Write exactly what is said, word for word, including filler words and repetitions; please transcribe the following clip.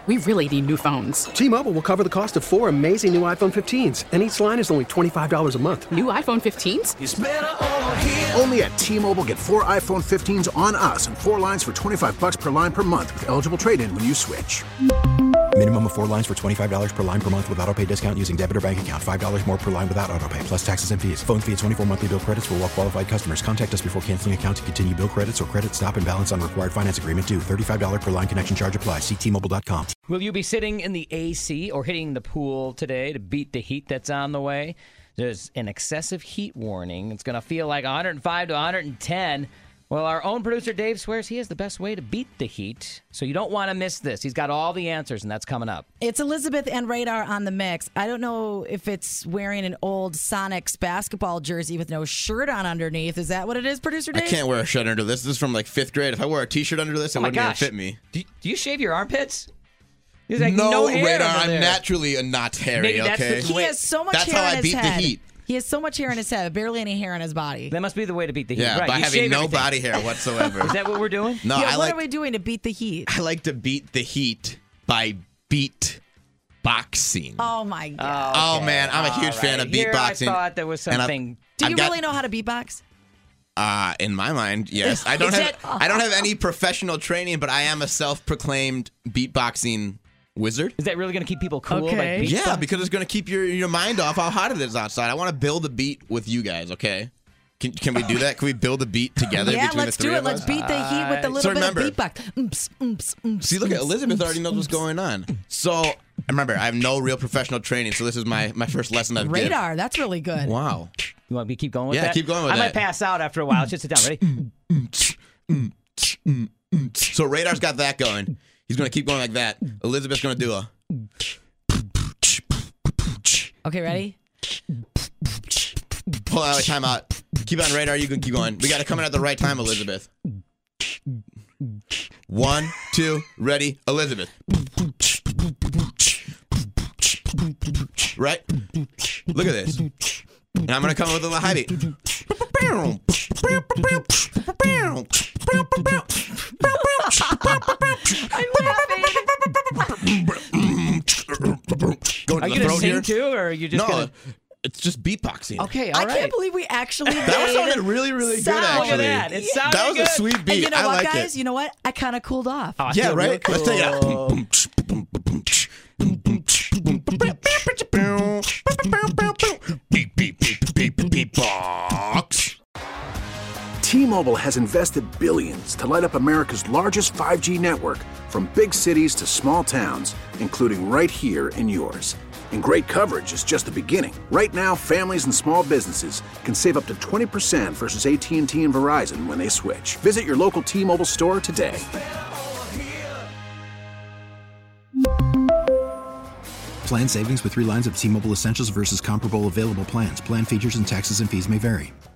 we really need new phones. T-Mobile will cover the cost of four amazing new iPhone fifteens, and each line is only twenty-five dollars a month. New iPhone fifteens? It's better over here. Only at T-Mobile, get four iPhone fifteens on us and four lines for twenty-five dollars per line per month with eligible trade-in when you switch. Minimum of four lines for twenty-five dollars per line per month with autopay discount using debit or bank account. five dollars more per line without autopay, plus taxes and fees. Phone fee at twenty-four monthly bill credits for well-qualified customers. Contact us before canceling account to continue bill credits or credit stop and balance on required finance agreement due. thirty-five dollars per line connection charge applies. See T Mobile dot com. Will you be sitting in the A C or hitting the pool today to beat the heat that's on the way? There's an excessive heat warning. It's going to feel like one hundred five to one hundred ten. Well, our own producer Dave swears he has the best way to beat the heat, so you don't want to miss this. He's got all the answers, and that's coming up. It's Elizabeth and Radar on the mix. I don't know if it's wearing an old Sonics basketball jersey with no shirt on underneath. Is that what it is, producer Dave? I can't wear a shirt under this. This is from like fifth grade. If I wore a T-shirt under this, it Oh my wouldn't even gosh. fit me. Do, do you shave your armpits? There's like no, no hair Radar. under I'm there. naturally a not hairy. Maybe that's okay, the- He has so much That's hair how on I his beat head. the heat. He has so much hair on his head, barely any hair on his body. That must be the way to beat the heat. Yeah, right. by you having shave no everything. body hair whatsoever. Is that what we're doing? No, yeah, I what like are we doing to beat the heat? I like to beat the heat by beat boxing. Oh, my God. Oh, man, I'm a huge All fan right. of Here beatboxing. I thought there was And I've- something. Do I've you got- really know how to beatbox? Uh, in my mind, yes. I don't Is have it- I don't have any professional training, but I am a self-proclaimed beatboxing wizard. Is that really going to keep people cool? Okay. Like beat Yeah, stuff? because it's going to keep your your mind off how hot it is outside. I want to build a beat with you guys, okay? Can, can we do that? Can we build a beat together Yeah, between let's the three do it. of Let's us? beat the heat with a little So bit remember- of beatbox. Oomps, oomps, oomps, See, look at oomps, Elizabeth oomps, already knows what's oomps. going on. So, remember, I have no real professional training, so this is my, my first lesson I've given. Radar, that's really good. Wow. You want me to keep going with Yeah, that? keep going with I that. might pass out after a while. Let's just sit down. Ready? So Radar's got that going. He's going to keep going like that. Elizabeth's going to do a... Okay, ready? Hold on, wait, time out. Keep on Radar, you can keep going. We got to come in at the right time, Elizabeth. One, two, ready, Elizabeth. Right? Look at this. And I'm going to come with a little high beat. Going Are to you the going to throat sing here. too, or are you just No, going to... it's just beatboxing. Okay, all I right. can't believe we actually That made sounded really, really good, sound. actually. Look at that. It sounded That was good. a sweet beat. And you know I what, like guys? it. You know what? I kind of cooled off. Oh, I Yeah, feel real right? Let's take it out. cool. Beep, beep, beep, beep, beatbox. T-Mobile has invested billions to light up America's largest five G network, from big cities to small towns, including right here in yours. And great coverage is just the beginning. Right now, families and small businesses can save up to twenty percent versus A T and T and Verizon when they switch. Visit your local T-Mobile store today. Plan savings with three lines of T-Mobile Essentials versus comparable available plans. Plan features and taxes and fees may vary.